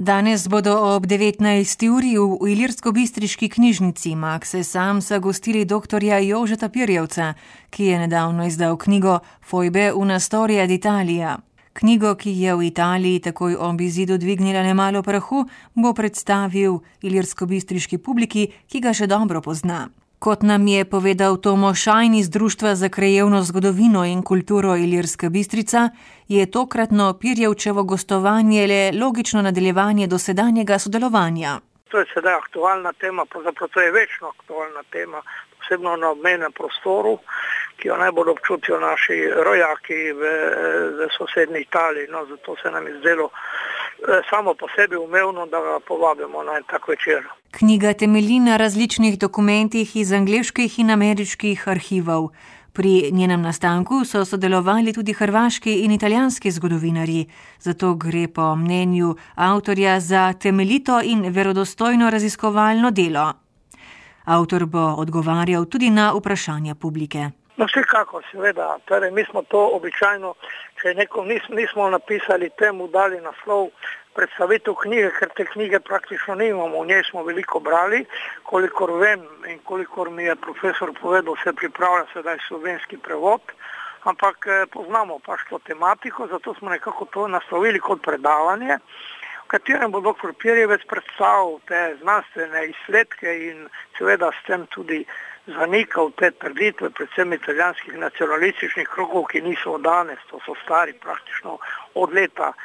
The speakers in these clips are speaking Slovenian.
Danes bodo ob 19. uri v Ilirsko-bistriški knjižnici Makse Samsa gostili doktorja Jožeta Pirjevca, ki je nedavno izdal knjigo Foibe una storia d'Italia. Knjigo, ki je v Italiji takoj ob izidu dvignila nemalo prahu, bo predstavil ilirsko-bistriški publiki, ki ga že dobro pozna. Kot nam je povedal Tomo Šajn iz Društva za krajevno zgodovino in kulturo Ilirska Bistrica, je tokratno Pirjevčevo gostovanje le logično nadaljevanje dosedanjega sodelovanja. To je sedaj aktualna tema, pravzaprav to je večno aktualna tema, posebno na obmejnem prostoru, ki jo najbolj občutijo naši rojaki v sosednji Italiji. No, zato se nam je zdelo samo po sebi umevno, da ga povabimo na en tak večer. Knjiga temelji na različnih dokumentih iz angleških in ameriških arhivov. Pri njenem nastanku so sodelovali tudi hrvaški in italijanski zgodovinarji, zato gre po mnenju avtorja za temeljito in verodostojno raziskovalno delo. Avtor bo odgovarjal tudi na vprašanja publike. No, vsekakor, seveda. Torej, mi smo to običajno, če nismo napisali temu, dali naslov predstavitev knjige, ker te knjige praktično nimamo. V njej smo veliko brali, kolikor vem in kolikor mi je profesor povedal, se pripravlja sedaj slovenski prevod, ampak poznamo pač to tematiko, zato smo nekako to naslovili kot predavanje, v katerem bo dr. Pirjevec predstavil te znanstvene izsledke in seveda s tem tudi zanikal te trditve, predvsem italijanskih nacionalističnih krogov, ki niso od danes, to so stari praktično od leta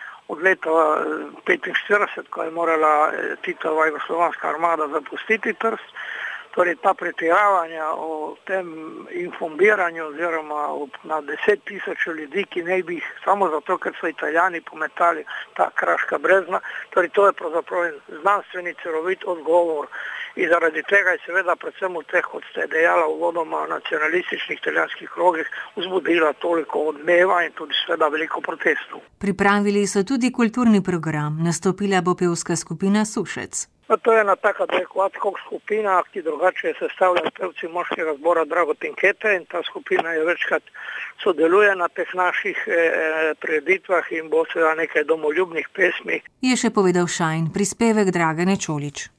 1945, ko je morala Titova jugoslovanska armada zapustiti Trst. Torej ta pretiravanja o tem informiranju oziroma na 10.000 ljudi, ki ne bi jih samo zato, ker so Italijani pometali ta kraška brezna, torej to je pravzaprav znanstveni celovit odgovor. In zaradi tega je seveda predvsem v teh, kot ste dejala, uvodoma nacionalističnih italijanskih krogih vzbudila toliko odmeva in tudi seveda veliko protestov. Pripravili so tudi kulturni program, nastopila bo pevska skupina Sušec. To je ena taka ad hoc skupina, ki drugače sestavlja pevci moškega zbora Dragotin Kete in ta skupina je večkrat sodeluje na teh naših prireditvah in bo seveda nekaj domoljubnih pesmi. Je še povedal Šajn, prispevek Dragane Čolić.